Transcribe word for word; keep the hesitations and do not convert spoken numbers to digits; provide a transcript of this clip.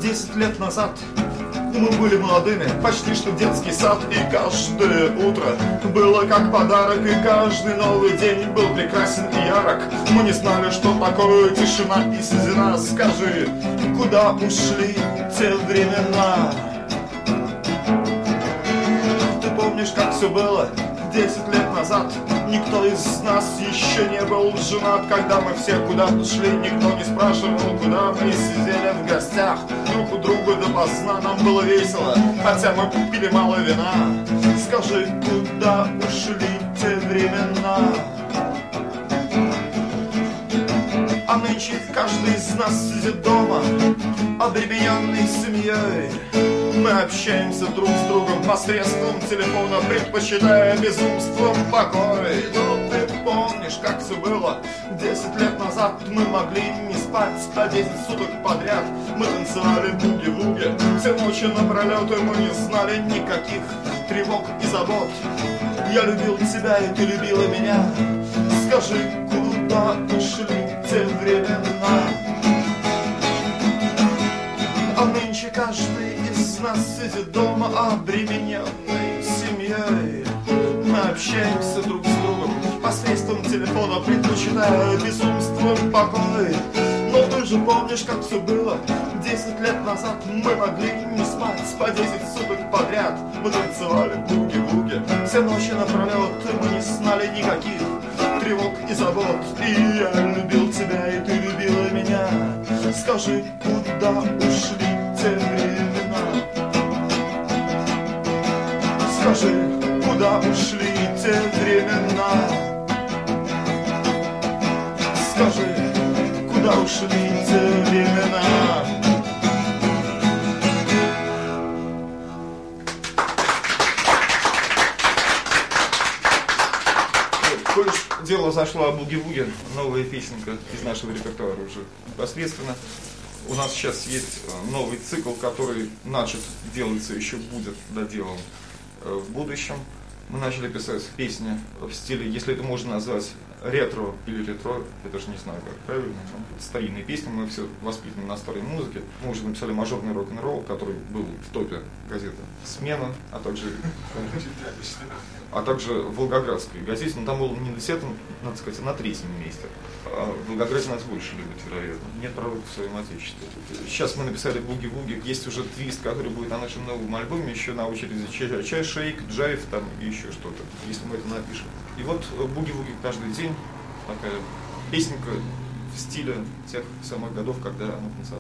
Десять лет назад мы были молодыми, почти что в детский сад. И каждое утро было как подарок, и каждый новый день был прекрасен и ярок. Мы не знали, что такое тишина и седина. Скажи, куда ушли те времена? Ты помнишь, как все было десять лет назад? Никто из нас еще не был женат. Когда мы все куда-то шли, никто не спрашивал, куда мы сидели в гостях друг у друга допоздна. Нам было весело, хотя мы пили мало вина. Скажи, куда ушли те времена? А нынче каждый из нас сидит дома, обремененный семьей. Мы общаемся друг с другом посредством телефона, предпочитая безумством покой. Но ты помнишь, как все было десять лет назад? Мы могли не спать по десять суток подряд. Мы танцевали буги-вуги все ночи напролет, и мы не знали никаких тревог и забот. Я любил тебя, и ты любила меня. Скажи, куда ушли те времена? А нынче каждый из нас сидит дома, обремененный семьей. Мы общаемся друг с другом посредством телефона, предпочитая безумством покой. Но ты же помнишь, как все было десять лет назад? Мы могли не спать по десять суток подряд. Мы танцевали буги-вуги все ночи напролет, и мы не знали никаких тревог и забот. И я любил тебя, и ты любила меня. Скажи, куда ушли те времена? Скажи, куда ушли те времена? Скажи, куда ушли те времена? Коль уж дело зашло о буги-вуге, новая песенка из нашего репертуара уже непосредственно. У нас сейчас есть новый цикл, который начат, делается, еще будет доделан в будущем. Мы начали писать песни в стиле, если это можно назвать ретро или ретро, я даже не знаю, как правильно, но старинные песни, мы все воспитаны на старой музыке. Мы уже написали мажорный рок-н-ролл, который был в топе газеты «Смена», а также, а также в Волгоградской газете, но там был не на десятом, надо сказать, а на третьем месте. А в Волгограде нас больше любят, вероятно. Нет пророка в своем отечестве. Сейчас мы написали буги-вуги, есть уже твист, который будет на нашем новом альбоме, еще на очереди чай, шейк, джайв там и еще что-то, если мы это напишем. И вот буги-вуги каждый день, такая песенка в стиле тех самых годов, когда она танцевала.